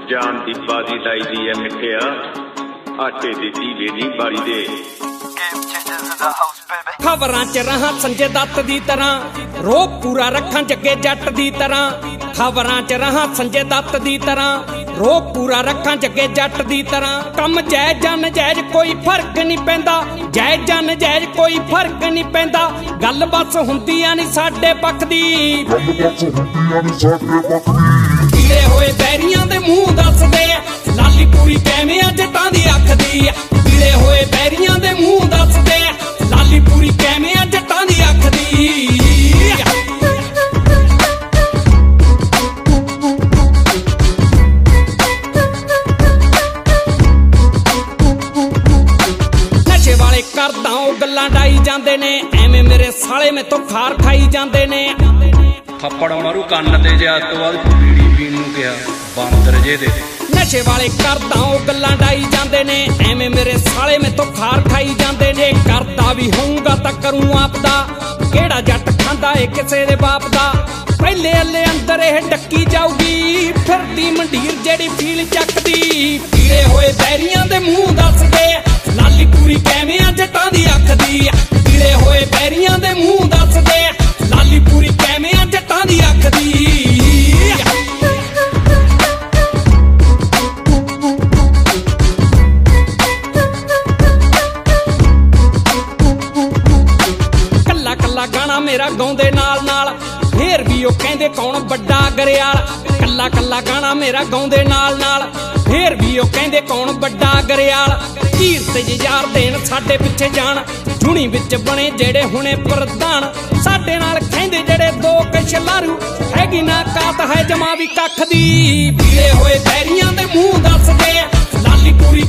जान दी बाजी लाई दी है मिठिया आटे दी दीवे नी बारी दे खबरां च रहां संजय दत्त दी तरह रोब पूरा रखां जगे जट दी तरह खबरां च रहां संजय दत्त दी तरह रोब पूरा रखां जगे जट दी तरह कम जायज जन जायज कोई फर्क नहीं पैंदा जायज जन जायज कोई फर्क नहीं पैंदा गल बस हुंदियां नहीं साडे पक्ष दी कीड़े होए बैरियां दे मूंह दसदे लाली पूरी कैवें जटां दी अख दी कीड़े होए बैरियां दे मूंह दसदे लाली पूरी कैवें जटां दी अख दी नशे वाले करदा ओ गल्लां डाई जांदे ने एवें मेरे साले में तो खार खाई जांदे ने थप्पड़ मारू ਕੰਨ ਤੇ ਜਾ ਤੋਂ ਬਾਅਦ ਬੀੜੀ ਪੀਣ ਨੂੰ ਕਿਹਾ ਬਾਂਦਰ ਜੇ ਦੇ नशे वाले करदा ओ गल्लां डाई जांदे ने एवें मेरे साले में तो खार खाई जांदे ने करदा भी होऊंगा तां करूं आपदा केड़ा जट खांदा ए किसे दे बाप दा पहले अल्ले अंदर ए डक्की जाऊगी फिरदी मंडीर जेड़ी फील चकदी कीड़े होए बैरियां दे मूंह दसदे लाली पूरी कैवें जटां दी अख दी कीड़े होए बैरियां दे मूंह दसदे लाली पूरी कैवें जटां दी अख दी गाना मेरा गाउंदे नाल नाल फेर भी ओ कहंदे कौन बड़ा गरेयाल कल्ला कल्ला गाना मेरा गाउंदे नाल नाल फेर भी ओ कहंदे कौन बड़ा गरेयाल तीर ते यार देन साडे पिछे जान जुनी विच बने जेड़े हुणे प्रधान साडे नाल कहंदे जेड़े दो कछलारू हैगी ना कात है जमा भी कख दी पीड़े होए बैरियां दे मूंह दसदे लाली पूरी